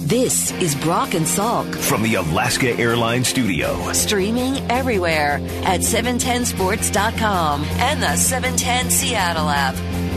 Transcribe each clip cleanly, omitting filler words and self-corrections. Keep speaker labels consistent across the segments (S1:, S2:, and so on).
S1: This is Brock and Salk
S2: from the Alaska Airlines studio.
S1: Streaming everywhere at 710sports.com and the 710 Seattle app.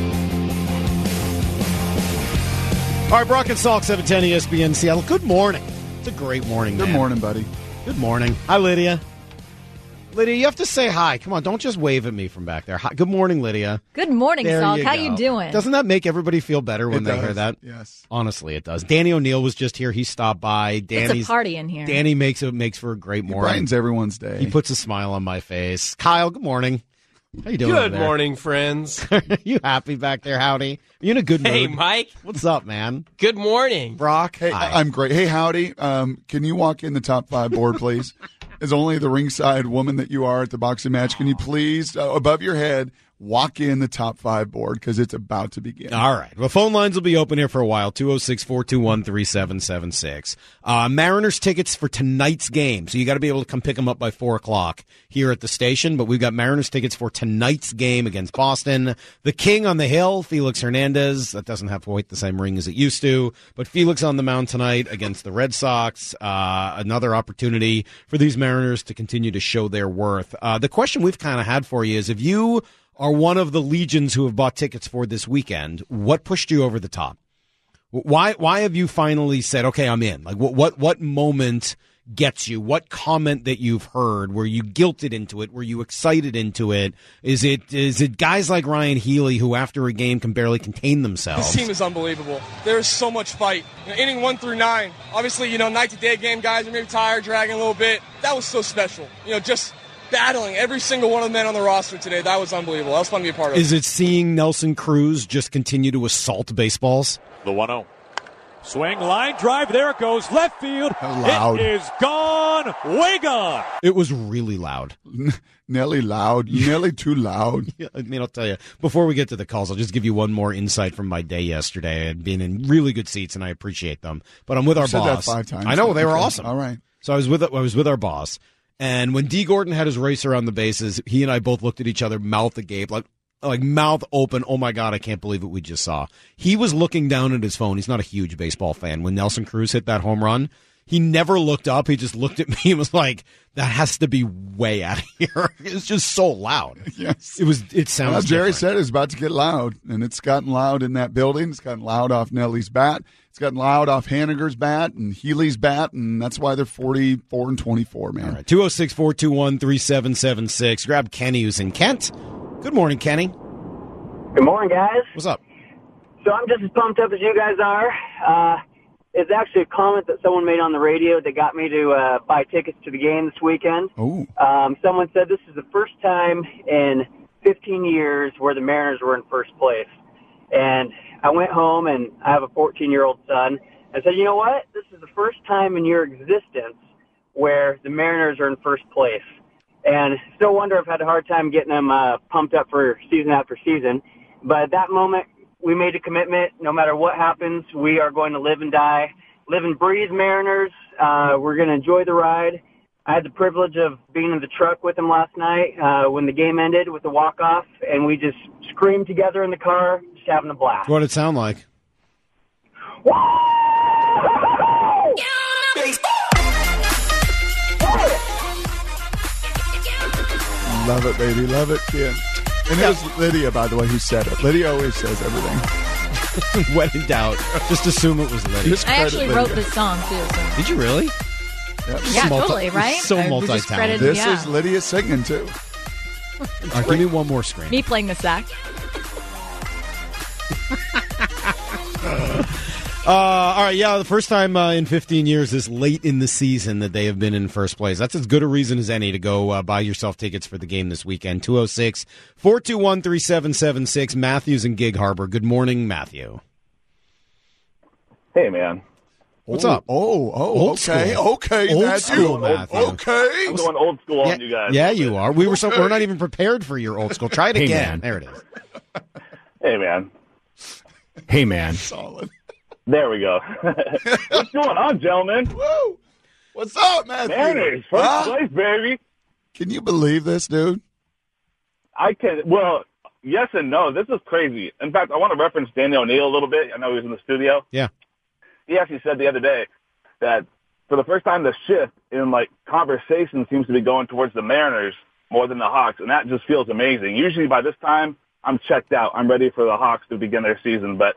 S3: All right, Brock and Salk, 710 ESPN Seattle. Good morning. It's a great morning, man.
S4: Good morning, buddy.
S3: Good morning. Hi, Lydia. Lydia, you have to say hi. Come on, don't just wave at me from back there. Hi. Good morning, Lydia.
S5: Good morning, Salk. How
S3: go.
S5: you doing?
S3: Doesn't that make everybody feel better when they hear that?
S4: Yes.
S3: Honestly, it does. Danny O'Neill was just here. He stopped by.
S5: It's a party in here.
S3: Danny makes for a great morning. He
S4: brightens everyone's day.
S3: He puts a smile on my face. Kyle, good morning. How you doing?
S6: Good morning, friends.
S3: You happy back there, Howdy? Are you in a good mood?
S6: Hey, Mike.
S3: What's up, man?
S6: Good morning.
S3: Brock?
S4: Hey,
S3: hi.
S4: I'm great. Hey, Howdy. Can you walk in the top 5 board, please? As only the ringside woman that you are at the boxing match, can you please, above your head, walk in the top 5 board because it's about to begin.
S3: All right. Well, phone lines will be open here for a while, 206-421-3776. Mariners tickets for tonight's game, so you got to be able to come pick them up by 4 o'clock here at the station, but we've got Mariners tickets for tonight's game against Boston. The King on the Hill, Felix Hernandez, that doesn't have quite the same ring as it used to, but Felix on the mound tonight against the Red Sox, another opportunity for these Mariners to continue to show their worth. The question we've kind of had for you is, if you are one of the legions who have bought tickets for this weekend, what pushed you over the top? Why have you finally said, okay, I'm in? Like, what moment gets you? What comment that you've heard? Were you guilted into it? Were you excited into it? Is it guys like Ryan Healy who after a game can barely contain themselves?
S7: This team is unbelievable. There's so much fight. Inning 1 through 9. Obviously, night to day game guys are maybe tired, dragging a little bit. That was so special. Just battling every single one of the men on the roster today. That was unbelievable. That was fun to be a part of.
S3: Is it seeing Nelson Cruz just continue to assault baseballs?
S8: The 1-0. Swing, line drive, there it goes, left field.
S4: Loud.
S8: It is gone, way gone.
S3: It was really loud.
S4: Nelly loud, Nelly too loud.
S3: Yeah, I'll tell you, before we get to the calls, I'll just give you one more insight from my day yesterday. I'd been in really good seats, and I appreciate them. But I'm with our
S4: said
S3: boss.
S4: that 5 times.
S3: I know, they were
S4: Okay.
S3: awesome.
S4: All right.
S3: So I was with our boss, and when D. Gordon had his race around the bases, he and I both looked at each other, mouth agape, like mouth open. Oh my God, I can't believe what we just saw. He was looking down at his phone. He's not a huge baseball fan. When Nelson Cruz hit that home run, he never looked up. He just looked at me and was like, that has to be way out of here. It's just so loud.
S4: Yes.
S3: It sounds
S4: Well, Jerry
S3: different.
S4: said it's about to get loud, and it's gotten loud in that building. It's gotten loud off Nelly's bat. It's gotten loud off Haniger's bat and Healy's bat, and that's why they're 44-24, man.
S3: All right, 206-421-3776. Grab Kenny, who's in Kent. Good morning, Kenny.
S9: Good morning, guys.
S3: What's up?
S9: So I'm just as pumped up as you guys are. It's actually a comment that someone made on the radio that got me to buy tickets to the game this weekend.
S4: Oh.
S9: Someone said this is the first time in 15 years where the Mariners were in first place. And I went home, and I have a 14-year-old son. I said, you know what? This is the first time in your existence where the Mariners are in first place. And still wonder I've had a hard time getting them pumped up for season after season. But at that moment, we made a commitment. No matter what happens, we are going to live and die, live and breathe Mariners. We're going to enjoy the ride. I had the privilege of being in the truck with them last night when the game ended with the walk-off, and we just screamed together in the car, just having a blast.
S3: What'd it sound like?
S4: Love it, baby. Love it, kid. And it was Lydia, by the way, who said it. Lydia always says everything.
S3: When in doubt, just assume it was Lydia.
S4: Just
S5: I
S4: credit
S5: actually
S4: Lydia.
S5: wrote this song, too. So.
S3: Did you really?
S4: Yep.
S5: Yeah, totally, right?
S3: So
S5: I was just
S3: multi-talented.
S5: credited-
S4: This
S5: Yeah.
S4: is Lydia singing, too.
S3: All right, give me one more screen.
S5: Me playing the sax.
S3: All right, yeah, the first time in 15 years this late in the season that they have been in first place. That's as good a reason as any to go buy yourself tickets for the game this weekend. 206-421-3776. Matthew's in Gig Harbor. Good morning, Matthew.
S10: Hey, man.
S3: What's up?
S4: Old
S3: Old
S4: okay.
S3: school.
S4: Okay,
S3: Old
S4: Matthew.
S3: school, Matthew.
S4: Okay.
S10: I'm going old school on you guys.
S3: Yeah, you are. We're not even prepared for your old school. Try it again. There it is.
S10: Hey, man.
S6: Hey, man.
S4: Solid.
S10: There we go. What's going on, gentlemen?
S4: Woo! What's up, Matthew?
S10: Mariners, first
S4: Huh?
S10: place, baby.
S4: Can you believe this, dude?
S10: I can. Well, yes and no. This is crazy. In fact, I want to reference Danny O'Neill a little bit. I know he was in the studio.
S3: Yeah.
S10: He actually said the other day, that for the first time the shift in like conversation seems to be going towards the Mariners more than the Hawks, and that just feels amazing. Usually by this time I'm checked out. I'm ready for the Hawks to begin their season, but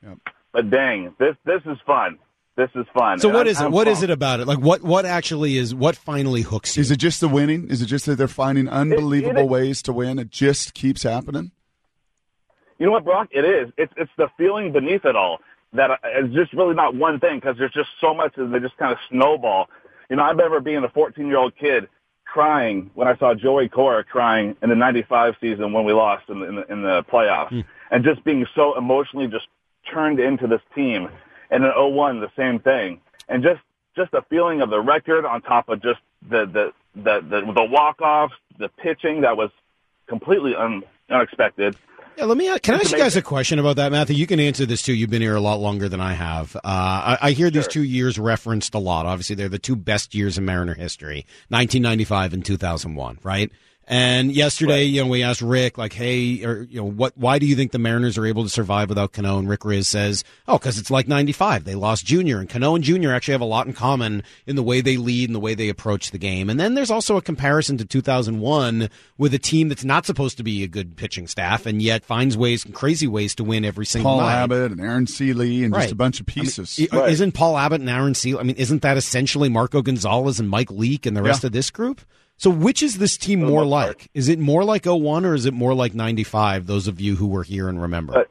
S10: dang, this is fun. This is fun.
S3: So what is it? What is it about it? Like what actually is what finally hooks you?
S4: Is it just the winning? Is it just that they're finding unbelievable ways to win? It just keeps happening.
S10: You know what, Brock? It is. It's the feeling beneath it all that it's just really not one thing because there's just so much that they just kind of snowball. You know, I remember being a 14-year-old kid crying when I saw Joey Cora crying in the '95 season when we lost in the playoffs, and just being so emotionally just turned into this team. And in 2001, the same thing. And just the feeling of the record on top of just the walk-offs, the pitching that was completely unexpected.
S3: Yeah, can I ask you guys a question about that, Matthew? You can answer this too. You've been here a lot longer than I have. I hear these 2 years referenced a lot. Obviously, they're the two best years in Mariner history, 1995 and 2001, right? And yesterday, we asked Rick, like, hey, why do you think the Mariners are able to survive without Cano? And Rick Riz says, because it's like 95. They lost Junior, and Cano and Junior actually have a lot in common in the way they lead and the way they approach the game. And then there's also a comparison to 2001 with a team that's not supposed to be a good pitching staff and yet finds crazy ways to win every single night.
S4: Paul Abbott and Aaron Seeley and just a bunch of pieces.
S3: Isn't Paul Abbott and Aaron Seeley, isn't that essentially Marco Gonzalez and Mike Leake and the rest of this group? So which is this team more like? Is it more like 2001 or is it more like 95, those of you who were here and remember?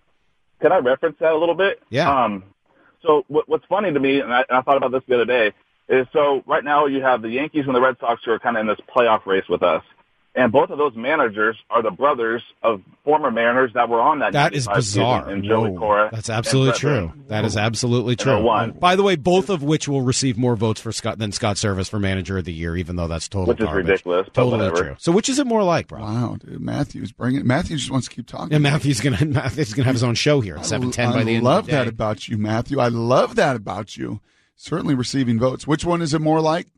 S10: Can I reference that a little bit?
S3: Yeah.
S10: So what's funny to me, and I thought about this the other day, is so right now you have the Yankees and the Red Sox who are kind of in this playoff race with us. And both of those managers are the brothers of former Mariners that were on that.
S3: That is bizarre.
S10: And Joey Cora.
S3: That's absolutely true. That is absolutely true. By the way, both of which will receive more votes than Scott Service for Manager of the Year, even though that's total garbage.
S10: Which is ridiculous.
S3: Totally true. So which is it more like, bro?
S4: Wow, dude, Matthew just wants to keep talking.
S3: Yeah, Matthew's gonna have his own show here at 7:10 by the end of the day.
S4: I love that about you, Matthew. I love that about you. Certainly receiving votes. Which one is it more like?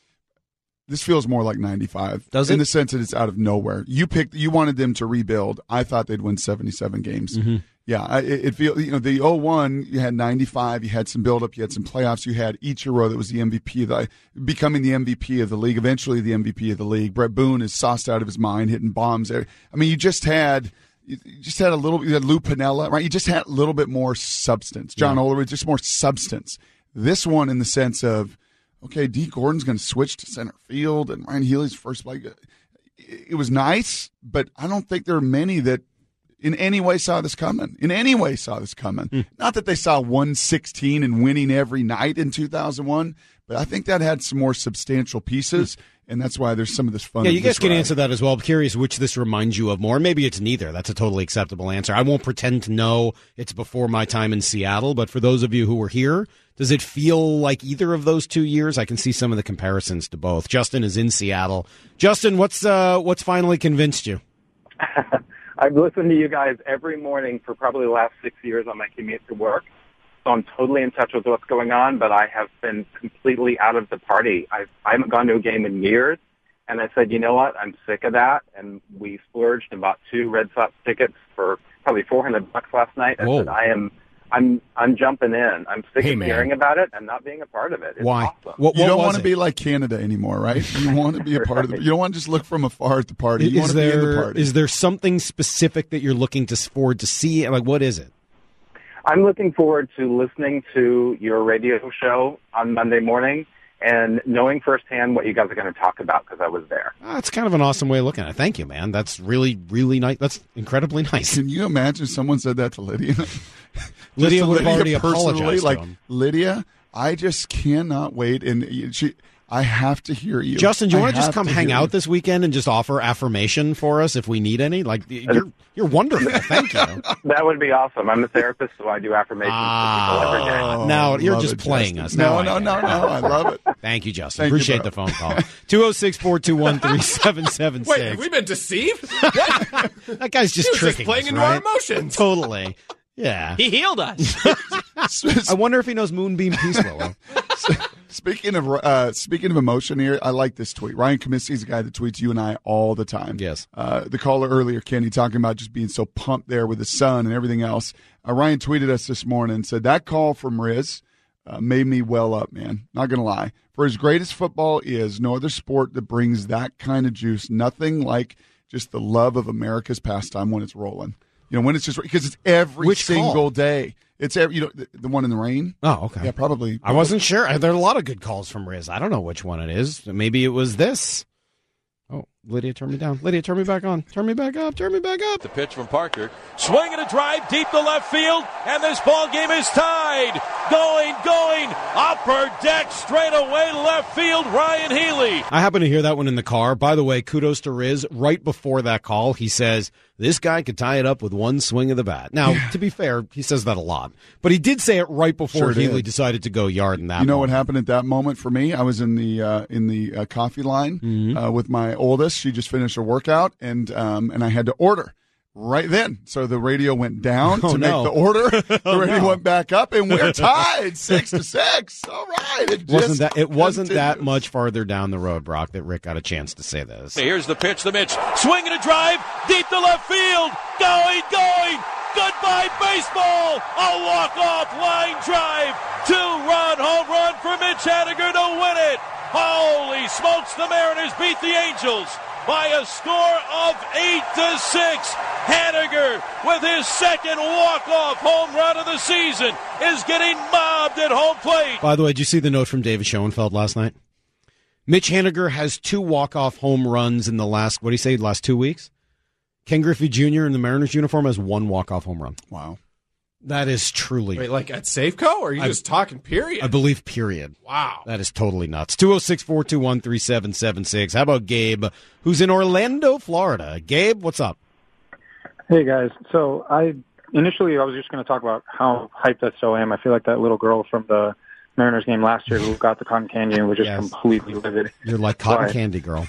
S4: This feels more like 95.
S3: Does it?
S4: In the sense that it's out of nowhere. You wanted them to rebuild. I thought they'd win 77 games.
S3: Mm-hmm.
S4: Yeah, it feels, the 01, you had 95, you had some buildup, you had some playoffs, you had Ichiro that was the MVP, becoming the MVP of the league, eventually the MVP of the league. Brett Boone is sauced out of his mind, hitting bombs there. You just had a little, you had Lou Piniella, right? You just had a little bit more substance. John Olerud, just more substance. This one in the sense of, okay, D. Gordon's going to switch to center field, and Ryan Healy's first play. It was nice, but I don't think there are many that in any way saw this coming. Not that they saw 116 and winning every night in 2001, but I think that had some more substantial pieces, and that's why there's some of this fun.
S3: Yeah, you guys can answer that as well. I'm curious which this reminds you of more. Maybe it's neither. That's a totally acceptable answer. I won't pretend to know it's before my time in Seattle, but for those of you who were here, does it feel like either of those 2 years? I can see some of the comparisons to both. Justin is in Seattle. Justin, what's finally convinced you?
S11: I've listened to you guys every morning for probably the last 6 years on my commute to work. So I'm totally in touch with what's going on, but I have been completely out of the party. I haven't gone to a game in years, and I said, you know what, I'm sick of that. And we splurged and bought 2 Red Sox tickets for probably $400 last night. I said, I'm jumping in. I'm sick of hearing about it and not being a part of it. It's
S3: Why?
S11: Awesome.
S4: You don't want to be like Canada anymore, right? You want to be a part of it. You don't want to just look from afar at the party. You want to be in the party.
S3: Is there something specific that you're looking forward to see? Like, what is it?
S11: I'm looking forward to listening to your radio show on Monday morning and knowing firsthand what you guys are going to talk about because I was there.
S3: That's kind of an awesome way of looking at it. Thank you, man. That's really, really nice. That's incredibly nice.
S4: Can you imagine someone said that to Lydia?
S3: Lydia would have already apologized to him.
S4: Lydia, I just cannot wait. And I have to hear you.
S3: Justin, do you want to just come hang out this weekend and just offer affirmation for us if we need any? Like, you're wonderful. Thank you.
S11: That would be awesome. I'm a therapist, so I do affirmations for people every day.
S3: Now, you're just playing us.
S4: No. I love it.
S3: Thank you, Justin. Appreciate the phone call. 206-421-3776.
S6: Wait, have we been deceived? What?
S3: That guy's just tricking
S6: playing
S3: us,
S6: into
S3: right?
S6: our emotions.
S3: Totally. Yeah.
S6: He healed us.
S3: I wonder if he knows Moonbeam Peace Willow.
S4: Speaking of emotion here, I like this tweet. Ryan Comiskey is a guy that tweets you and I all the time.
S3: Yes.
S4: The caller earlier, Kenny, talking about just being so pumped there with the sun and everything else. Ryan tweeted us this morning and said, that call from Riz made me well up, man. Not going to lie. For as great as football is, no other sport that brings that kind of juice. Nothing like just the love of America's pastime when it's rolling. When it's just because it's every single day. It's every, the one in the rain.
S3: Oh, okay.
S4: Yeah, probably.
S3: I wasn't sure. There are a lot of good calls from Riz. I don't know which one it is. Maybe it was this. Oh, Lydia, turn me down. Lydia, turn me back on. Turn me back up. Turn me back up.
S8: The pitch from Parker. Swing and a drive deep to left field, and this ball game is tied. Going, upper deck, straight away, left field, Ryan Healy.
S3: I happen to hear that one in the car. By the way, kudos to Riz. Right before that call, he says, this guy could tie it up with one swing of the bat. Now, to be fair, he says that a lot. But he did say it right before Healy decided to go yard in that
S4: You know what happened at that moment for me? I was in the coffee line with my oldest. She just finished her workout, and I had to order right then. So the radio went down to make the order. The radio went back up, and we're tied 6-6. All right.
S3: It wasn't that much farther down the road, Brock, that Rick got a chance to say this.
S8: Here's the pitch, the Mitch. Swing and a drive deep to left field. Going. Goodbye, baseball. A walk-off line drive. 2-run home run for Mitch Haniger to win it. Holy smokes, the Mariners beat the Angels by a score of 8-6. Haniger, with his second walk-off home run of the season, is getting mobbed at home plate.
S3: By the way, did you see the note from David Schoenfeld last night? Mitch Haniger has 2 walk-off home runs in the last 2 weeks? Ken Griffey Jr. in the Mariners uniform has 1 walk-off home run.
S4: Wow.
S3: That is truly...
S6: Wait, like at Safeco, or are you just talking period?
S3: I believe period.
S6: Wow.
S3: That is totally nuts. 206-421-3776. How about Gabe, who's in Orlando, Florida? Gabe, what's up?
S12: Hey, guys. So initially I was just going to talk about how hyped I still am. I feel like that little girl from the Mariners game last year who got the cotton candy and was just completely livid.
S3: You're like cotton candy girl.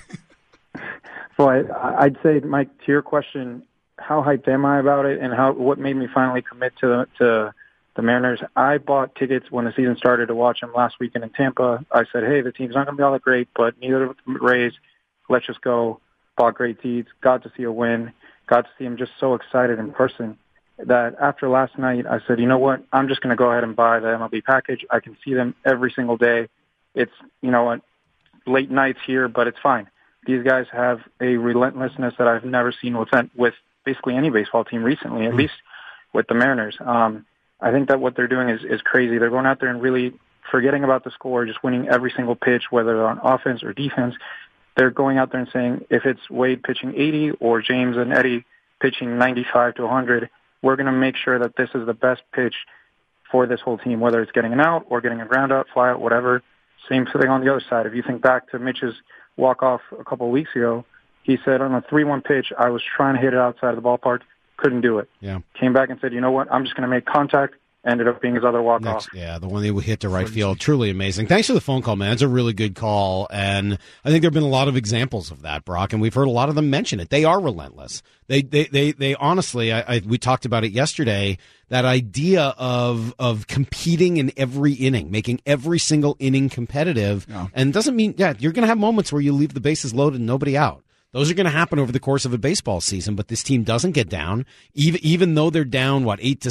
S12: So I'd say, Mike, to your question, how hyped am I about it, and what made me finally commit to the Mariners? I bought tickets when the season started to watch them last weekend in Tampa. I said, hey, the team's not going to be all that great, but neither of the Rays. Let's just go. Bought great seats. Got to see a win. Got to see him just so excited in person that after last night, I said, you know what? I'm just going to go ahead and buy the MLB package. I can see them every single day. It's, late nights here, but it's fine. These guys have a relentlessness that I've never seen with basically any baseball team recently, at least with the Mariners. I think that what they're doing is crazy. They're going out there and really forgetting about the score, just winning every single pitch, whether they're on offense or defense. They're going out there and saying, if it's Wade pitching 80 or James and Eddie pitching 95 to 100, we're going to make sure that this is the best pitch for this whole team, whether it's getting an out or getting a ground out, fly out, whatever. Same thing on the other side. If you think back to Mitch's walk-off a couple of weeks ago, he said on a 3-1 pitch, I was trying to hit it outside of the ballpark, couldn't do it.
S3: Yeah.
S12: Came back and said, you know what, I'm just going to make contact. Ended up being his other walk-off.
S3: Yeah, the one they hit to right field. Truly amazing. Thanks for the phone call, man. It's a really good call, and I think there have been a lot of examples of that, Brock, and we've heard a lot of them mention it. They are relentless. They honestly, we talked about it yesterday, that idea of competing in every inning, making every single inning competitive, and it doesn't mean, you're going to have moments where you leave the bases loaded and nobody out. Those are going to happen over the course of a baseball season, but this team doesn't get down, even though they're down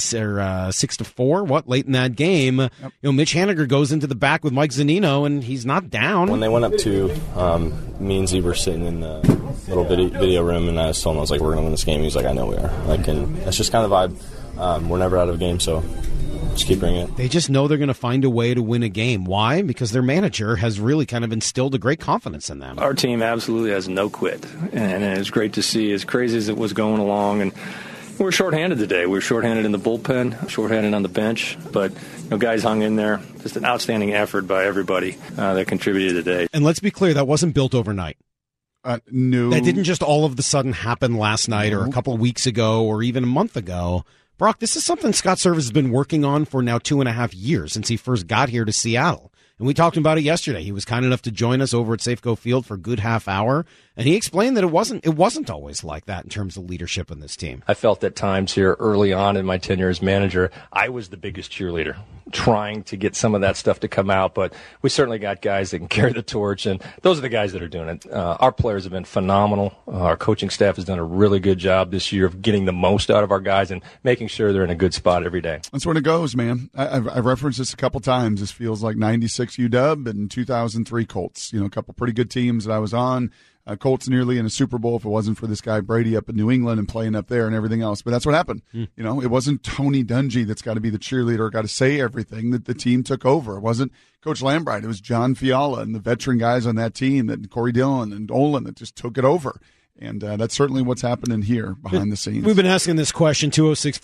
S3: 6-4, late in that game. Yep. Mitch Haniger goes into the back with Mike Zunino, and he's not down.
S13: When they went up 2, me and Z were sitting in the little video room, and I told him, I was like, we're going to win this game. He's like, I know we are. And that's just kind of the vibe. We're never out of a game, so just keep bringing it.
S3: They just know they're going to find a way to win a game. Why? Because their manager has really kind of instilled a great confidence in them.
S14: Our team absolutely has no quit, and it's great to see, as crazy as it was going along. And we're shorthanded today. We were shorthanded in the bullpen, shorthanded on the bench, but guys hung in there. Just an outstanding effort by everybody that contributed today.
S3: And let's be clear, that wasn't built overnight.
S4: No.
S3: That didn't just all of a sudden happen last night or a couple of weeks ago or even a month ago. Brock, this is something Scott Servais has been working on for now 2.5 years since he first got here to Seattle. And we talked about it yesterday. He was kind enough to join us over at Safeco Field for a good half hour, and he explained that it wasn't always like that in terms of leadership in this team.
S14: I felt at times here early on in my tenure as manager, I was the biggest cheerleader, trying to get some of that stuff to come out, but we certainly got guys that can carry the torch, and those are the guys that are doing it. Our players have been phenomenal. Our coaching staff has done a really good job this year of getting the most out of our guys and making sure they're in a good spot every day.
S4: That's when it goes, man. I've referenced this a couple times. This feels like 96 UW and 2003 Colts. A couple pretty good teams that I was on. Colts nearly in a Super Bowl if it wasn't for this guy Brady up in New England and playing up there and everything else. But that's what happened. It wasn't Tony Dungy that's got to be the cheerleader, got to say everything. That the team took over. It wasn't Coach Lambright. It was John Fiala and the veteran guys on that team, that Corey Dillon and Olin, that just took it over. And that's certainly what's happening here behind the scenes.
S3: We've been asking this question,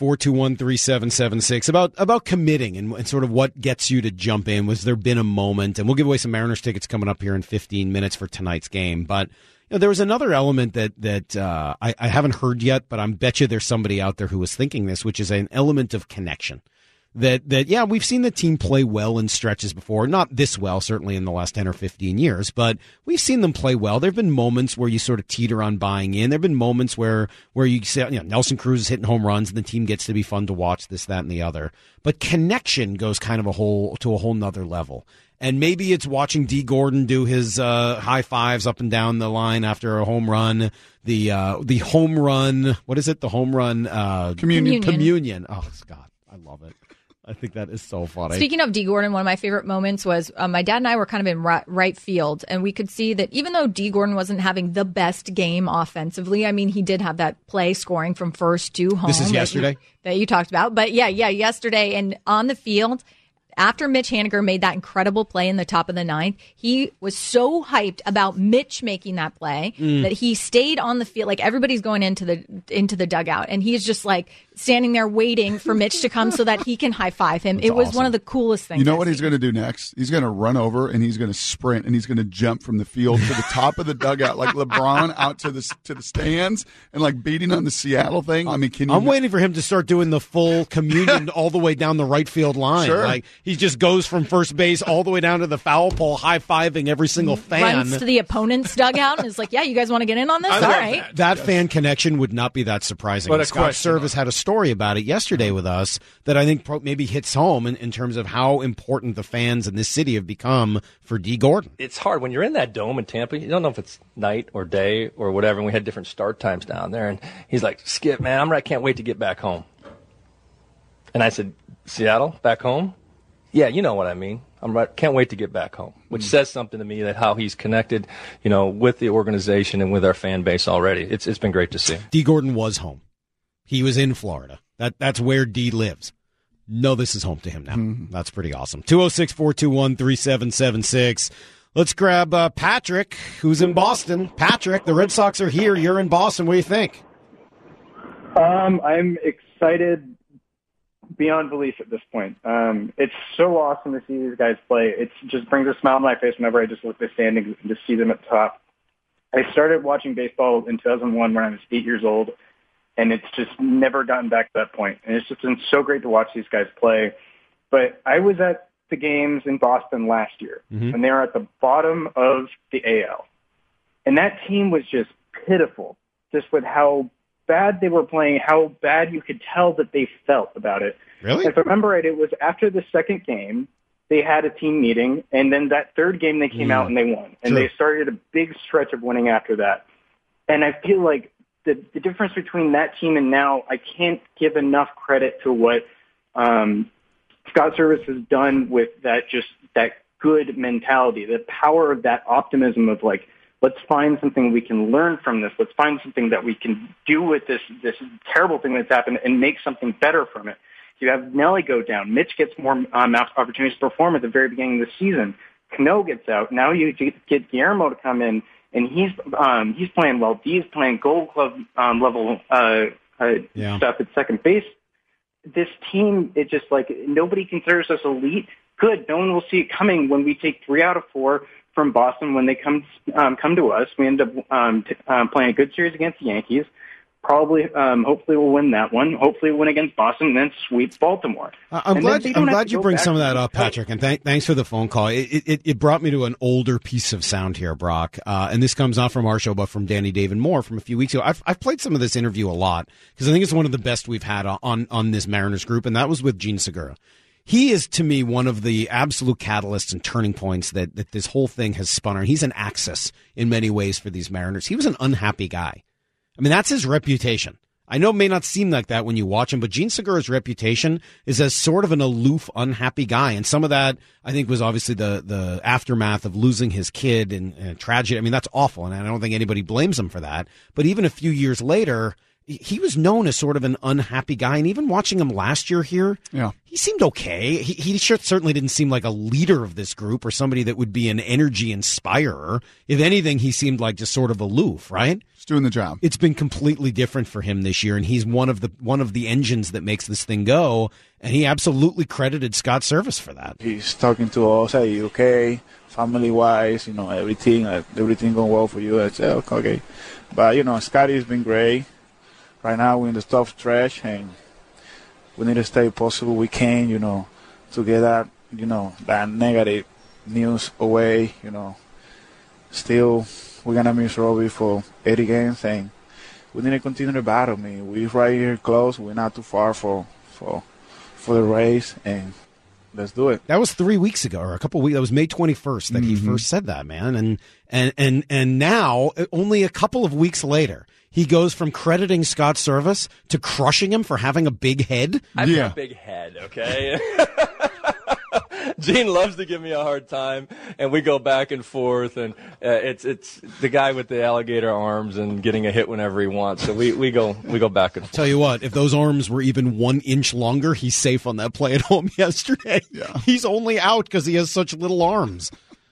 S3: 206-421-3776, about committing and sort of what gets you to jump in. Was there been a moment? And we'll give away some Mariners tickets coming up here in 15 minutes for tonight's game. But there was another element that I haven't heard yet, but I bet you there's somebody out there who was thinking this, which is an element of connection. That we've seen the team play well in stretches before. Not this well, certainly in the last 10 or 15 years, but we've seen them play well. There have been moments where you sort of teeter on buying in. There have been moments where you say, Nelson Cruz is hitting home runs and the team gets to be fun to watch, this, that, and the other. But connection goes kind of to a whole nother level. And maybe it's watching D. Gordon do his high fives up and down the line after a home run. The home run, what is it? The home run communion. Oh, God, I love it. I think that is so funny.
S5: Speaking of D. Gordon, one of my favorite moments was my dad and I were kind of in right field, and we could see that even though D. Gordon wasn't having the best game offensively, I mean, he did have that play scoring from first to home.
S3: This is yesterday?
S5: That you talked about. But yeah, yesterday. And on the field, after Mitch Haniger made that incredible play in the top of the ninth, he was so hyped about Mitch making that play that he stayed on the field. Like, everybody's going into the dugout, and he's just like standing there waiting for Mitch to come so that he can high five him. It was awesome. One of the coolest things.
S4: You know what he's going to do next? He's going to run over and he's going to sprint and he's going to jump from the field to the top of the dugout like LeBron out to the stands and like beating on the Seattle thing. I mean, I'm
S3: waiting for him to start doing the full communion all the way down the right field line.
S4: Sure.
S3: Like, he just goes from first base all the way down to the foul pole, high-fiving every single fan.
S5: Runs to the opponent's dugout and is like, yeah, you guys want to get in on this? All right.
S3: That fan connection would not be that surprising. But Scott Service had a story about it yesterday with us that I think maybe hits home in terms of how important the fans in this city have become for D. Gordon.
S14: It's hard. When you're in that dome in Tampa, you don't know if it's night or day or whatever, and we had different start times down there. And he's like, Skip, man, I can't wait to get back home. And I said, Seattle, back home? Yeah, you know what I mean. Can't wait to get back home, which says something to me that how he's connected, with the organization and with our fan base already. It's been great to see.
S3: D. Gordon was home. He was in Florida. That's where D lives. No, this is home to him now. That's pretty awesome. 206-421-3776. Let's grab Patrick, who's in Boston. Patrick, the Red Sox are here. You're in Boston. What do you think?
S15: I'm excited beyond belief at this point. It's so awesome to see these guys play. It just brings a smile on my face whenever I just look at the standings and just see them at the top. I started watching baseball in 2001 when I was 8 years old, and it's just never gotten back to that point. And it's just been so great to watch these guys play. But I was at the games in Boston last year, and they were at the bottom of the AL. And that team was just pitiful, just with how bad they were playing, how bad you could tell that they felt about it.
S3: Really?
S15: If I remember right, it was after the second game, they had a team meeting, and then that third game they came out and they won. And they started a big stretch of winning after that. And I feel like the difference between that team and now, I can't give enough credit to what Scott Service has done with that good mentality, the power of that optimism of like, let's find something we can learn from this. Let's find something that we can do with this terrible thing that's happened and make something better from it. You have Nelly go down. Mitch gets more opportunities to perform at the very beginning of the season. Cano gets out. Now you get Guillermo to come in, and he's playing well. D's playing Gold Glove level stuff at second base. This team, it's just like nobody considers us elite. Good. No one will see it coming when we take 3 out of 4 from Boston when they come to us. We end up playing a good series against the Yankees. Probably, hopefully we'll win that one. Hopefully we'll win against Boston and then sweep Baltimore.
S3: I'm glad you bring some of that up, Patrick, and thanks for the phone call. It brought me to an older piece of sound here, Brock, and this comes not from our show, but from Danny David Moore from a few weeks ago. I've played some of this interview a lot because I think it's one of the best we've had on this Mariners group, and that was with Gene Segura. He is, to me, one of the absolute catalysts and turning points that this whole thing has spun on. He's an axis in many ways for these Mariners. He was an unhappy guy. I mean, that's his reputation. I know it may not seem like that when you watch him, but Gene Segura's reputation is as sort of an aloof, unhappy guy. And some of that, I think, was obviously the aftermath of losing his kid and tragedy. I mean, that's awful, and I don't think anybody blames him for that. But even a few years later, he was known as sort of an unhappy guy. And even watching him last year here, he seemed okay. He certainly didn't seem like a leader of this group or somebody that would be an energy inspirer. If anything, he seemed like just sort of aloof, right?
S4: Just doing the job.
S3: It's been completely different for him this year, and he's one of the engines that makes this thing go. And he absolutely credited Scott Service for that.
S16: He's talking to us, hey, okay, family-wise, everything going well for you. I say, okay. But, Scotty's been great. Right now we're in the tough stretch, and we need to stay possible we can, to get that, that negative news away, Still, we're going to miss Robbie for 80 games, and we need to continue the battle. I mean, we're right here close. We're not too far for the race, and let's do it.
S3: That was 3 weeks ago, or a couple of weeks. That was May 21st that he first said that, man. And now, only a couple of weeks later, he goes from crediting Scott Service to crushing him for having a big head.
S14: I've got a big head, okay? Gene loves to give me a hard time, and we go back and forth, and it's the guy with the alligator arms and getting a hit whenever he wants. So we go back and forth.
S3: Tell you what, if those arms were even 1 inch longer, he's safe on that play at home yesterday.
S4: Yeah.
S3: He's only out because he has such little arms.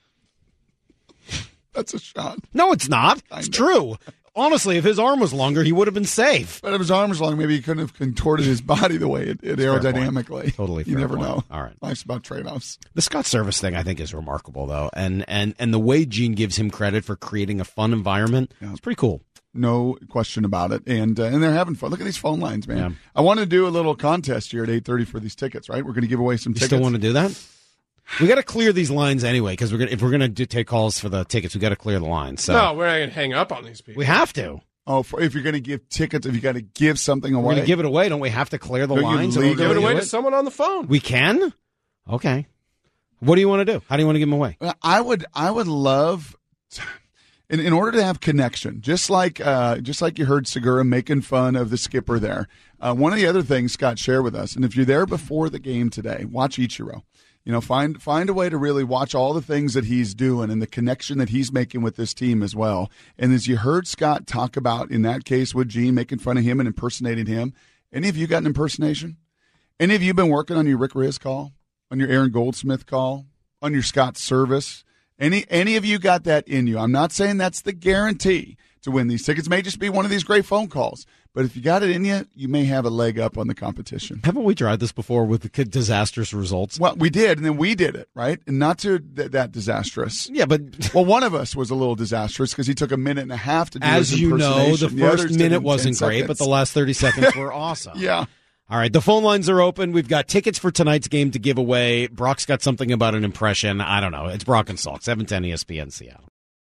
S4: That's a shot.
S3: No, it's not. It's true. Honestly, if his arm was longer, he would have been safe.
S4: But if his arm was long, maybe he couldn't have contorted his body the way it aerodynamically.
S3: Totally fair
S4: You never
S3: point.
S4: know.
S3: All right.
S4: Life's about trade-offs.
S3: The Scott Service thing, I think, is remarkable, though. And the way Gene gives him credit for creating a fun environment, it's pretty cool.
S4: No question about it. And they're having fun. Look at these phone lines, man.
S3: Yeah.
S4: I want to do a little contest here at 8:30 for these tickets, right? We're going to give away some tickets.
S3: You still want to do that? We got to clear these lines anyway, because if we're going to take calls for the tickets, we got to clear the lines. So.
S6: No, we're not going to hang up on these people.
S3: We have to.
S4: Oh, if you're going to give tickets, if you got to give something away.
S3: We're going to give it away. Don't we have to clear the lines?
S6: Give it away to someone on the phone.
S3: We can? Okay. What do you want to do? How do you want to give them away?
S4: I would love, in order to have connection, just like you heard Segura making fun of the skipper there. One of the other things Scott shared with us, and if you're there before the game today, watch Ichiro. Find a way to really watch all the things that he's doing and the connection that he's making with this team as well. And as you heard Scott talk about in that case with Gene making fun of him and impersonating him, any of you got an impersonation? Any of you been working on your Rick Riz call, on your Aaron Goldsmith call, on your Scott Service? Any of you got that in you? I'm not saying that's the guarantee to win these tickets. It may just be one of these great phone calls. But if you got it in you, you may have a leg up on the competition.
S3: Haven't we tried this before with the disastrous results?
S4: Well, we did, and then we did it, right? And not to that disastrous.
S3: Yeah, but...
S4: Well, one of us was a little disastrous because he took a minute and a half to do his
S3: As you know, the first
S4: others
S3: minute
S4: did in
S3: wasn't
S4: 10
S3: great,
S4: seconds.
S3: but the last 30 seconds were awesome.
S4: Yeah.
S3: All right, the phone lines are open. We've got tickets for tonight's game to give away. Brock's got something about an impression. I don't know. It's Brock and Salk, 710 ESPN Seattle.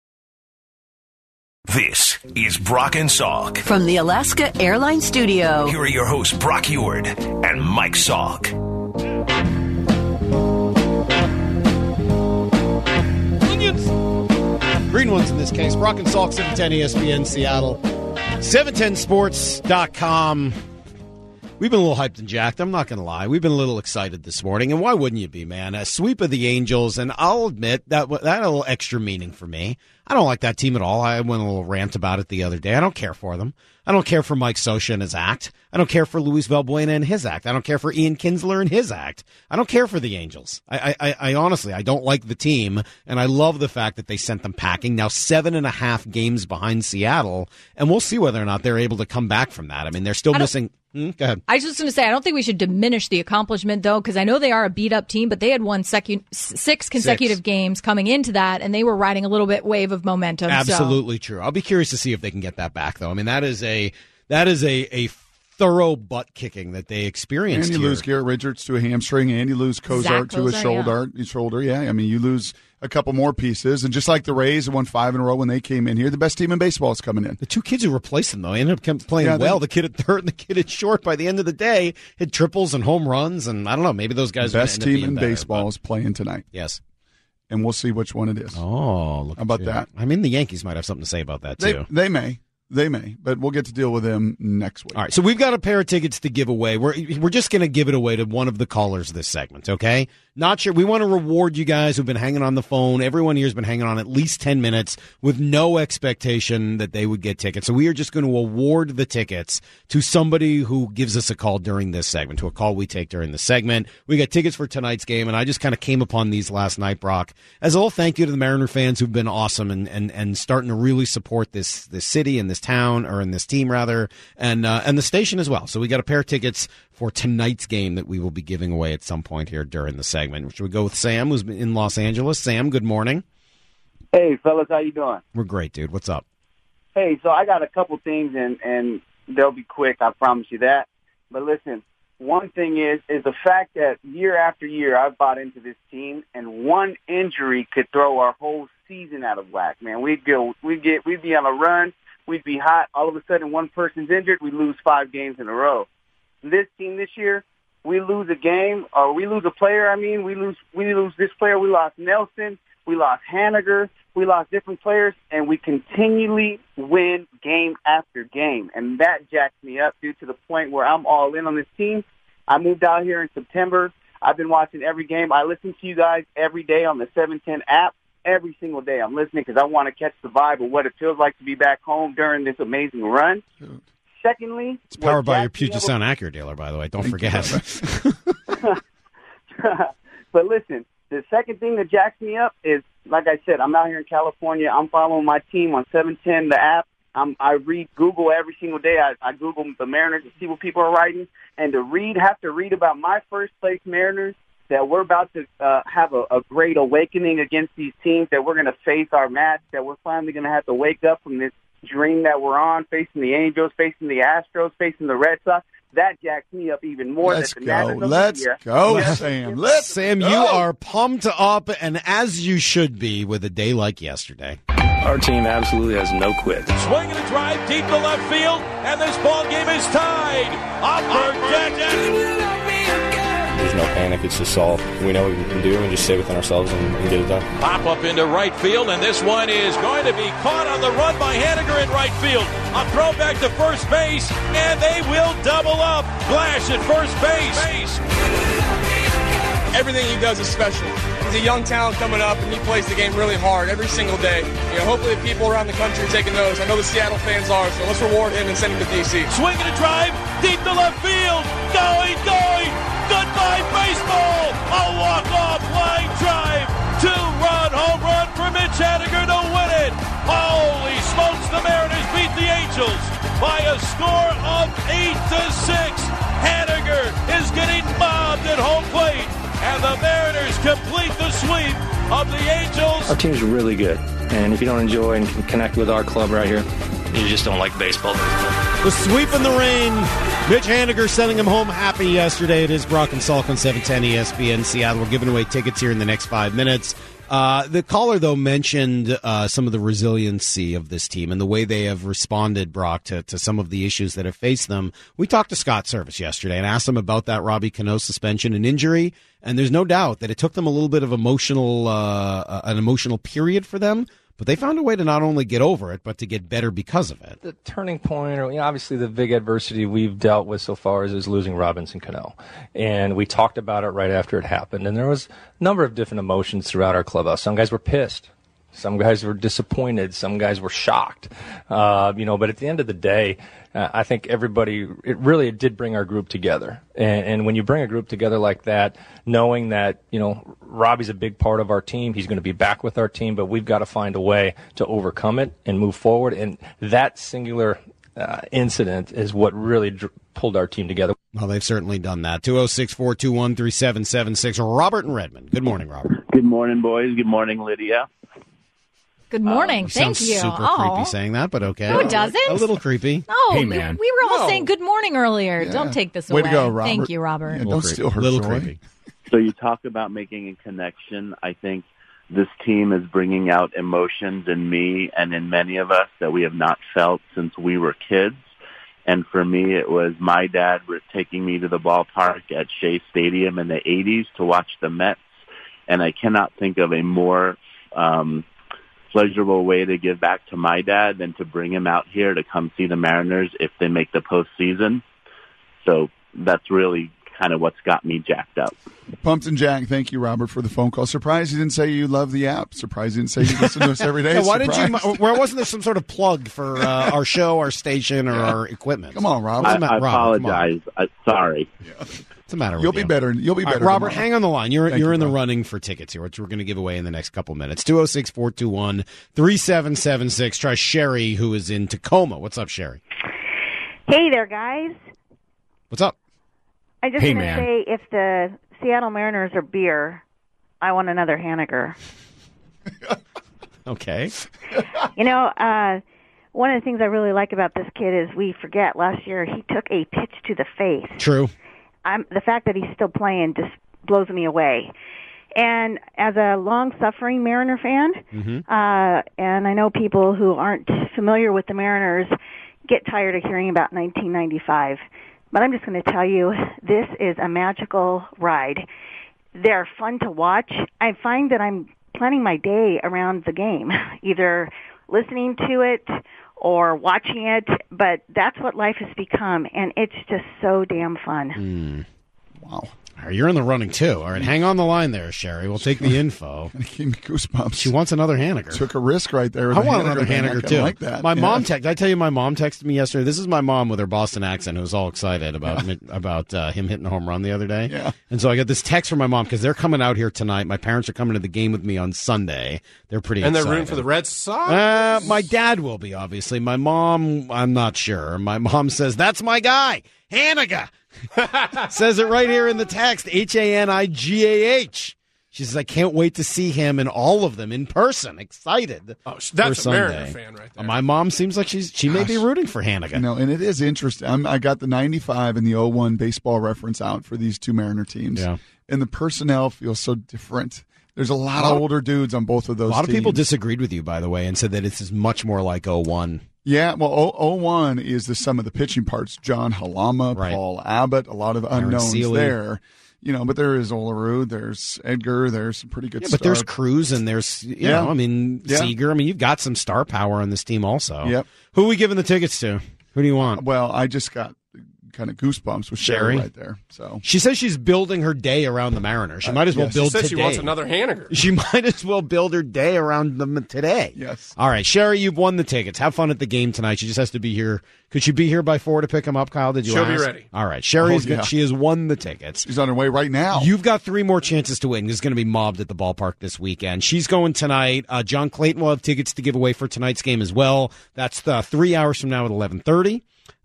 S2: This is Brock and Salk.
S1: From the Alaska Airlines Studio.
S2: Here are your hosts, Brock Heward and Mike Salk.
S3: Green ones in this case. Brock and Salk, 710 ESPN Seattle. 710sports.com. We've been a little hyped and jacked. I'm not going to lie. We've been a little excited this morning, and why wouldn't you be, man? A sweep of the Angels, and I'll admit that had a little extra meaning for me. I don't like that team at all. I went a little rant about it the other day. I don't care for them. I don't care for Mike Scioscia and his act. I don't care for Luis Valbuena and his act. I don't care for Ian Kinsler and his act. I don't care for the Angels. I honestly, I don't like the team, and I love the fact that they sent them packing. Now 7.5 games behind Seattle, and we'll see whether or not they're able to come back from that. I mean, they're still missing... Go ahead.
S5: I was just going to say, I don't think we should diminish the accomplishment, though, because I know they are a beat-up team, but they had won 6 consecutive games coming into that, and they were riding a little bit wave of momentum.
S3: Absolutely true. I'll be curious to see if they can get that back, though. I mean, that is that is a thorough butt kicking that they experienced.
S4: And you
S3: here.
S4: lose Garrett Richards to a hamstring, and you lose Cozart to a shoulder. Yeah, I mean, you lose a couple more pieces. And just like the Rays won 5 in a row when they came in here, the best team in baseball is coming in.
S3: The two kids who replaced them, though, ended up playing well. The kid at third and the kid at short, by the end of the day, hit triples and home runs. And I don't know, maybe those guys
S4: the
S3: are
S4: best team in baseball is playing tonight.
S3: Yes.
S4: And we'll see which one it is.
S3: Oh, look
S4: how about that?
S3: I mean, the Yankees might have something to say about that, too.
S4: They may. They may, but we'll get to deal with them next week.
S3: All right, so we've got a pair of tickets to give away. We're just going to give it away to one of the callers this segment, okay? Not sure. We want to reward you guys who've been hanging on the phone. Everyone here has been hanging on at least 10 minutes with no expectation that they would get tickets. So we are just going to award the tickets to somebody who gives us a call during this segment, to a call we take during the segment. We got tickets for tonight's game, and I just kind of came upon these last night, Brock, as a little thank you to the Mariner fans who've been awesome and starting to really support this city and this town, or in this team rather, and the station as well. So we got a pair of tickets for tonight's game that we will be giving away at some point here during the segment. Should we go with Sam, who's in Los Angeles? Sam, good morning.
S17: Hey, fellas, how you doing?
S3: We're great, dude. What's up?
S17: Hey, so I got a couple things, and they'll be quick. I promise you that. But listen, one thing is the fact that year after year I've bought into this team, and one injury could throw our whole season out of whack. Man, we'd be on a run, we'd be hot. All of a sudden, one person's injured, we lose 5 games in a row. This team this year, we lose a game, or we lose a player. I mean, we lose this player. We lost Nelson. We lost Haniger. We lost different players, and we continually win game after game. And that jacks me up, dude, to the point where I'm all in on this team. I moved out here in September. I've been watching every game. I listen to you guys every day on the 710 app. Every single day I'm listening because I want to catch the vibe of what it feels like to be back home during this amazing run. Secondly,
S3: it's powered by your Puget Sound Acura dealer, by the way. Don't forget.
S17: But listen, the second thing that jacks me up is, like I said, I'm out here in California. I'm following my team on 710, the app. I read Google every single day. I Google the Mariners to see what people are writing. And to have to read about my first-place Mariners, that we're about to have a great awakening against these teams, that we're going to face our match, that we're finally going to have to wake up from this dream that we're on, facing the Angels, facing the Astros, facing the Red Sox. That jacks me up even more.
S4: Let's go, Sam.
S3: Sam, you are pumped up, and as you should be with a day like yesterday.
S14: Our team absolutely has no quit.
S8: Swinging a drive deep to left field, and this ball game is tied. Upper deck.
S13: There's no panic. It's just all we know we can do and just stay within ourselves and get it done.
S8: Pop up into right field, and this one is going to be caught on the run by Haniger in right field. A throw back to first base, and they will double up. Glash at first base.
S7: Everything he does is special. He's a young talent coming up, and he plays the game really hard every single day. Hopefully the people around the country are taking notice. I know the Seattle fans are, so let's reward him and send him to D.C.
S8: Swinging a drive deep to left field. Going. Goodbye, baseball. A walk-off line drive. 2-run home run for Mitch Haniger to win it. Holy smokes, the Mariners beat the Angels by a score of 8-6. Haniger is getting mobbed at home plate, and the Mariners complete the sweep of the Angels.
S14: Our team's really good, and if you don't enjoy and can connect with our club right here, you just don't like baseball.
S3: The sweep in the rain. Mitch Haniger sending him home happy yesterday. It is Brock and Salk on 710 ESPN Seattle. We're giving away tickets here in the next 5 minutes. The caller, though, mentioned some of the resiliency of this team and the way they have responded, Brock, to some of the issues that have faced them. We talked to Scott Service yesterday and asked him about that Robbie Cano suspension and injury, and there's no doubt that it took them a little bit of an emotional period for them. But they found a way to not only get over it, but to get better because of it.
S14: The turning point, or obviously the big adversity we've dealt with so far is losing Robinson Cano. And we talked about it right after it happened. And there was a number of different emotions throughout our clubhouse. Some guys were pissed. Some guys were disappointed. Some guys were shocked. But at the end of the day, I think it really did bring our group together. And when you bring a group together like that, knowing that, Robbie's a big part of our team, he's going to be back with our team, but we've got to find a way to overcome it and move forward. And that singular incident is what really pulled our team together.
S3: Well, they've certainly done that. 206-421-3776. Robert in Redmond. Good morning, Robert.
S18: Good morning, boys. Good morning, Lydia.
S5: Good morning. Thank
S3: Sounds
S5: you.
S3: super creepy saying that, but okay.
S5: No, it doesn't.
S3: A little creepy.
S5: No, we were all saying good morning earlier.
S4: Yeah.
S5: Don't take this
S4: Way
S5: away.
S4: to go, Robert.
S5: Thank you, Robert.
S4: Yeah, don't steal her
S3: little
S4: joy.
S3: creepy.
S18: So you talk about making a connection. I think this team is bringing out emotions in me and in many of us that we have not felt since we were kids. And for me, it was my dad taking me to the ballpark at Shea Stadium in the 80s to watch the Mets. And I cannot think of a more pleasurable way to give back to my dad than to bring him out here to come see the Mariners if they make the postseason. So that's really kind of what's got me jacked up.
S4: Pumped and Jack, thank you, Robert, for the phone call. Surprised you didn't say you love the app. Surprised you didn't say you listen to us every day.
S3: Yeah, why didn't you? Where wasn't there some sort of plug for our show, our station, or our equipment?
S4: Come on, Robert.
S18: I apologize. Sorry.
S3: What's the matter with
S4: You'll
S3: you?
S4: be better. You'll be
S3: All right,
S4: better.
S3: Robert,
S4: tomorrow.
S3: hang on the line. You're
S4: Thank you,
S3: in the
S4: bro.
S3: running for tickets here, which we're going to give away in the next couple minutes. 206-421-3776. Try Sherry, who is in Tacoma. What's up, Sherry?
S19: Hey there, guys.
S3: What's up?
S19: I just want to say, if the Seattle Mariners are beer, I want another Haniger.
S3: Okay.
S19: You know, one of the things I really like about this kid is we forget last year he took a pitch to the face.
S3: True.
S19: The fact that he's still playing just blows me away. And as a long-suffering Mariner fan, and I know people who aren't familiar with the Mariners get tired of hearing about 1995. But I'm just going to tell you, this is a magical ride. They're fun to watch. I find that I'm planning my day around the game, either listening to it or watching it, but that's what life has become, and it's just so damn fun.
S4: Wow.
S3: All right, you're in the running, too. All right, hang on the line there, Sherry. We'll take the info.
S4: It gave me goosebumps.
S3: She wants another Haniger.
S4: Took a risk right there. With
S3: I
S4: the
S3: want another
S4: man. I
S3: Haniger,
S4: kinda
S3: too.
S4: like that.
S3: My
S4: Yeah.
S3: mom texted. I tell you, my mom texted me yesterday. This is my mom with her Boston accent, who was all excited about him hitting a home run the other day.
S4: Yeah.
S3: And so I got this text from my mom because they're coming out here tonight. My parents are coming to the game with me on Sunday. They're pretty
S6: And
S3: excited.
S6: they're rooting for the Red Sox?
S3: My dad will be, obviously. My mom, I'm not sure. My mom says, that's my guy, Haniger. Says it right here in the text, Hanigah. She says, I can't wait to see him and all of them in person. Excited.
S6: Oh,
S3: for
S6: that's a
S3: Sunday.
S6: Mariner fan right there.
S3: My mom seems like she may be rooting for Haniger.
S4: No, and it is interesting. I got the 95 and the 01 baseball reference out for these two Mariner teams.
S3: Yeah.
S4: And the personnel feels so different. There's a lot of older dudes on both of those
S3: A lot of
S4: teams.
S3: people disagreed with you, by the way, and said that it's much more like 01.
S4: Yeah, well, 01 is the sum of the pitching parts. John Halama, Paul Abbott, a lot of unknowns
S3: Seeley.
S4: there. But there is Olerud, there's Edgar, there's some pretty good
S3: Yeah,
S4: stuff.
S3: but there's Cruz and there's, Seager. I mean, you've got some star power on this team also.
S4: Yep.
S3: Who are we giving the tickets to? Who do you want?
S4: Well, I just got kind of goosebumps with Sherry right there. So
S3: she says she's building her day around the Mariners. She might as well build
S6: She said
S3: today.
S6: she wants another Haniger.
S3: She might as well build her day around them today.
S4: Yes.
S3: All right, Sherry, you've won the tickets. Have fun at the game tonight. She just has to be here. Could she be here by 4 to pick them up, Kyle? Did you
S6: She'll be
S3: ask?
S6: ready.
S3: All right, Sherry's
S4: yeah.
S3: good. She has won the tickets.
S4: She's on her way right now.
S3: You've got 3 more chances to win. There's going to be mobbed at the ballpark this weekend. She's going tonight. John Clayton will have tickets to give away for tonight's game as well. That's 3 hours from now at 11:30.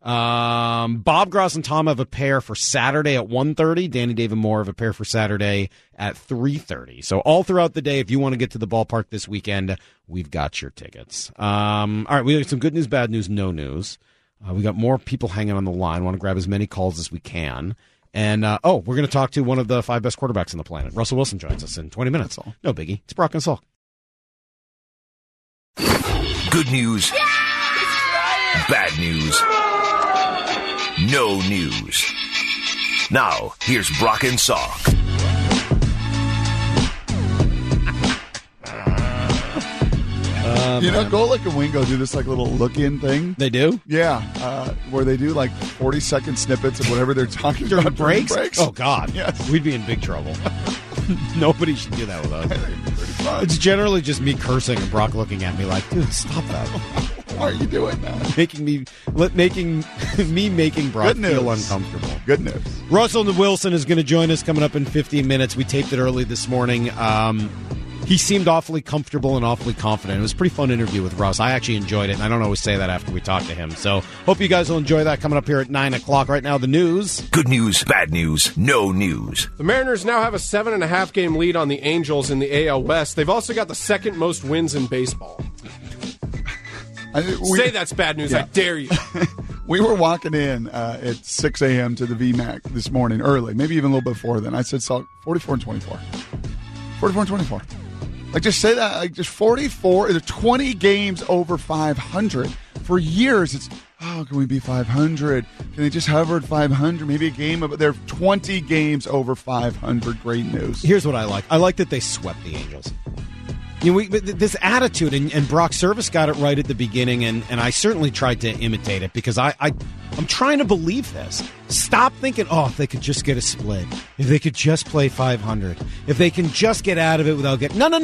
S3: Bob Gross and Tom have a pair for Saturday at 1:30. Danny David Moore have a pair for Saturday at 3:30. So all throughout the day, if you want to get to the ballpark this weekend, we've got your tickets. All right, we got some good news, bad news, no news. We got more people hanging on the line. Want to grab as many calls as we can. And, we're going to talk to one of the 5 best quarterbacks on the planet. Russell Wilson joins us in 20 minutes. No biggie. It's Brock and Salk.
S2: Good news. Bad news. No news. Now, here's Brock and Salk.
S4: Golic and Wingo do this little look-in thing.
S3: They do?
S4: Yeah, where they do 40-second snippets of whatever they're talking
S3: During
S4: about
S3: breaks?
S4: during breaks.
S3: Oh, God.
S4: Yes.
S3: We'd be in big trouble. Nobody should do that with us. It's generally just me cursing and Brock looking at me like, dude, stop that.
S4: Why are you doing that?
S3: Making Brock
S4: Good news.
S3: feel uncomfortable.
S4: Good news. Russell
S3: Wilson is going to join us coming up in 15 minutes. We taped it early this morning. he seemed awfully comfortable and awfully confident. It was a pretty fun interview with Russ. I actually enjoyed it, and I don't always say that after we talk to him. So hope you guys will enjoy that coming up here at 9 o'clock. Right now, the news.
S2: Good news, bad news, no news.
S6: The Mariners now have a 7.5-game lead on the Angels in the AL West. They've also got the second most wins in baseball. Say that's bad news.
S4: Yeah.
S6: I dare you.
S4: We were walking in at 6 a.m. to the VMAC this morning, early, maybe even a little before then. I said, 44 and 24. 44 and 24. Like, just say that. Like, just 44. There's 20 games over 500. For years, it's, can we be 500? Can they just hover at 500? Maybe a game, but they're 20 games over 500. Great news.
S3: Here's what I like. I like that they swept the Angels. You know, this attitude, and Brock Service got it right at the beginning, and I certainly tried to imitate it because I'm trying to believe this. Stop thinking, if they could just get a split, if they could just play 500, if they can just get out of it without getting... No.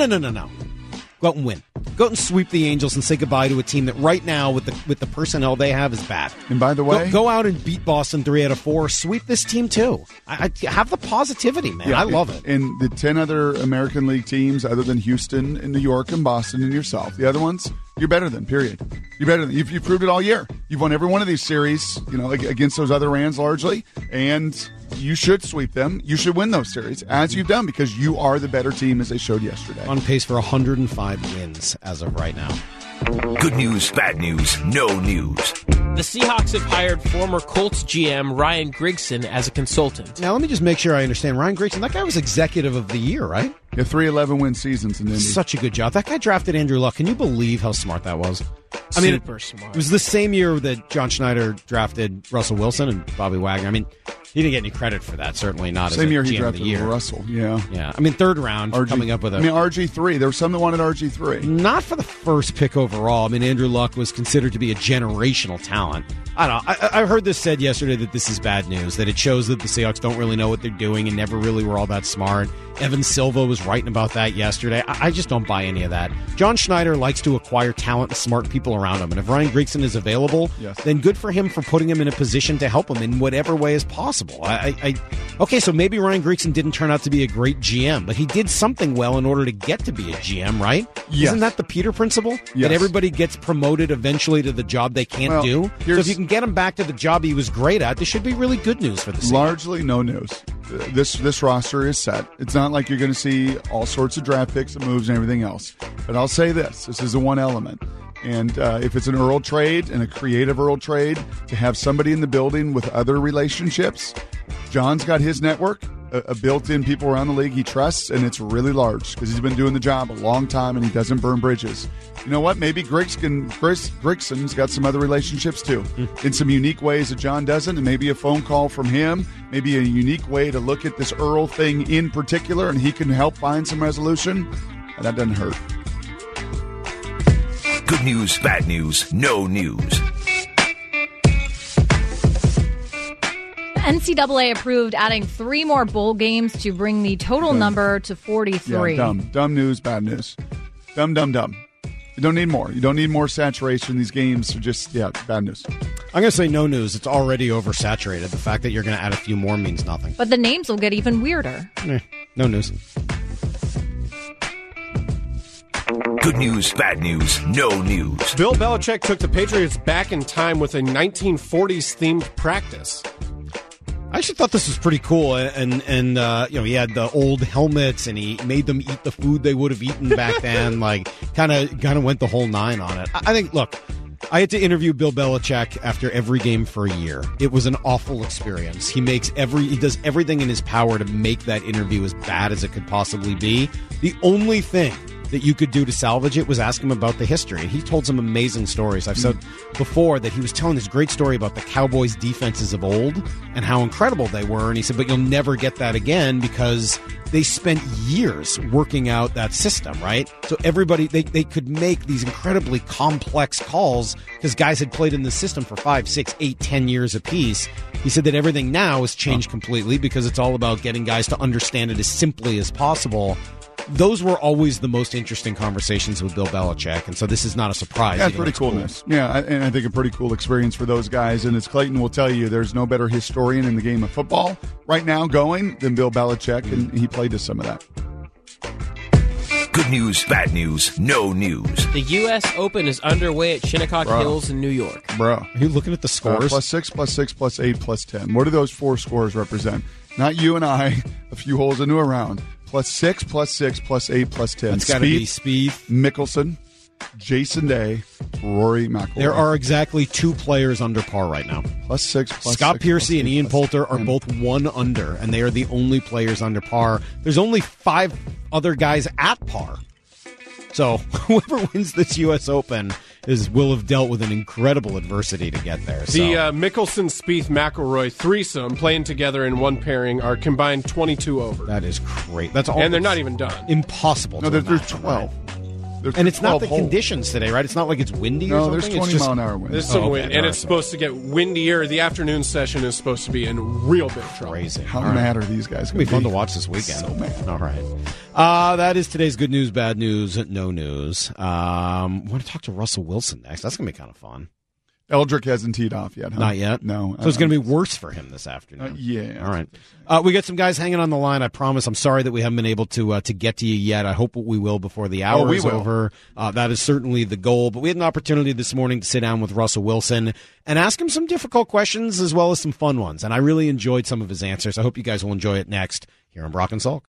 S3: Go out and win. Go out and sweep the Angels and say goodbye to a team that right now, with the personnel they have, is bad.
S4: And by the way...
S3: Go out and beat Boston 3 out of 4. Sweep this team, too. I have the positivity, man.
S4: Yeah,
S3: I love it.
S4: And the 10 other American League teams, other than Houston and New York and Boston and yourself, the other ones, you're better than, period. You're better than. You've proved it all year. You've won every one of these series, against those other Rams largely, and you should sweep them. You should win those series, as you've done, because you are the better team, as they showed yesterday.
S3: On pace for 105 wins as of right now.
S2: Good news, bad news, no news.
S20: The Seahawks have hired former Colts GM Ryan Grigson as a consultant.
S3: Now, let me just make sure I understand. Ryan Grigson, that guy was executive of the year, right?
S4: Yeah, 3 11-win seasons in Indy.
S3: Such a good job. That guy drafted Andrew Luck. Can you believe how smart that was?
S20: Super smart.
S3: It was the same year that John Schneider drafted Russell Wilson and Bobby Wagner. I mean, he didn't get any credit for that. Certainly not.
S4: Same
S3: as
S4: year
S3: GM
S4: he
S3: of
S4: drafted
S3: the year.
S4: Russell. Yeah.
S3: Yeah. I mean, third round coming up with
S4: RG3. There were some that wanted RG3.
S3: Not for the first pick overall. I mean, Andrew Luck was considered to be a generational talent. I don't know. I heard this said yesterday that this is bad news, that it shows that the Seahawks don't really know what they're doing and never really were all that smart. Evan Silva was writing about that yesterday. I just don't buy any of that. John Schneider likes to acquire talent and smart people around him. And if Ryan Grigson is available, then good for him for putting him in a position to help him in whatever way is possible. Okay, so maybe Ryan Grigson didn't turn out to be a great GM, but he did something well in order to get to be a GM, right?
S4: Yes.
S3: Isn't that the Peter principle?
S4: Yes.
S3: That everybody gets promoted eventually to the job they can't do? So if you can get him back to the job he was great at, this should be really good news for the Seahawks.
S4: Largely no news. This roster is set. It's not like you're going to see all sorts of draft picks and moves and everything else. But I'll say this is the one element. And if it's an Earl trade and a creative Earl trade, to have somebody in the building with other relationships, John's got his network, a built-in people around the league he trusts, and it's really large because he's been doing the job a long time and he doesn't burn bridges. You know what? Maybe Grigson's got some other relationships too, in some unique ways that John doesn't, and maybe a phone call from him, maybe a unique way to look at this Earl thing in particular, and he can help find some resolution. And that doesn't hurt.
S2: Good news, bad news, no news.
S5: NCAA approved adding 3 more bowl games to bring the total number to 43.
S4: Yeah, dumb news, bad news. Dumb. You don't need more. You don't need more saturation. These games are just, bad news.
S3: I'm going to say no news. It's already oversaturated. The fact that you're going to add a few more means nothing.
S5: But the names will get even weirder.
S3: No news.
S2: Good news, bad news, no news.
S6: Bill Belichick took the Patriots back in time with a 1940s themed practice.
S3: I actually thought this was pretty cool, and he had the old helmets, and he made them eat the food they would have eaten back then. Like, kind of went the whole 9 on it. I think, look, I had to interview Bill Belichick after every game for a year. It was an awful experience. He does everything in his power to make that interview as bad as it could possibly be. The only thing that you could do to salvage it was ask him about the history. And he told some amazing stories. I've said before that he was telling this great story about the Cowboys' defenses of old and how incredible they were. And he said, but you'll never get that again because they spent years working out that system, right? So everybody, they could make these incredibly complex calls because guys had played in the system for 5, 6, 8, 10 years apiece. He said that everything now has changed completely because it's all about getting guys to understand it as simply as possible. Those were always the most interesting conversations with Bill Belichick, and so this is not a surprise.
S4: Yeah, it's pretty coolness. Cool. Yeah, and I think a pretty cool experience for those guys. And as Clayton will tell you, there's no better historian in the game of football right now going than Bill Belichick, and he played to some of that.
S2: Good news, bad news, no news.
S20: The U.S. Open is underway at Shinnecock Hills in New York.
S4: Bro.
S3: Are you looking at the scores?
S4: +6, +6, +8, +10. What do those 4 scores represent? Not you and I, a few holes into a round. +6, +6, +8, +10.
S3: It's got to be Spieth,
S4: Mickelson, Jason Day, Rory McIlroy.
S3: There are exactly 2 players under par right now.
S4: +6,
S3: Scott Piercy and Ian Poulter are
S4: 10.
S3: both 1 under, and they are the only players under par. There's only 5 other guys at par. So whoever wins this U.S. Open will have dealt with an incredible adversity to get there. So.
S6: The Mickelson, Spieth, McIlroy threesome playing together in one pairing are combined 22 over.
S3: That is great. That's all,
S6: and they're not even done.
S3: Impossible.
S4: No,
S3: to
S4: there's
S3: imagine,
S4: 12.
S3: Right?
S4: And
S3: it's not the
S4: holes.
S3: conditions today, right? It's not like it's windy or something.
S4: No, there's 20 mile an hour winds.
S6: There's some wind, and it's supposed to get windier. The afternoon session is supposed to be in real big trouble.
S3: Crazy.
S4: How mad are these guys?
S3: It's going to be fun to watch this weekend.
S4: So mad.
S3: All right. That is today's good news, bad news, no news. I want to talk to Russell Wilson next. That's going to be kind of fun.
S4: Eldrick hasn't teed off yet, huh?
S3: Not yet?
S4: No.
S3: So it's going to be worse for him this afternoon.
S4: Yeah.
S3: All right. We got some guys hanging on the line, I promise. I'm sorry that we haven't been able to get to you yet. I hope we will before the hour is over. That is certainly the goal. But we had an opportunity this morning to sit down with Russell Wilson and ask him some difficult questions as well as some fun ones. And I really enjoyed some of his answers. I hope you guys will enjoy it next here on Brock and Salk.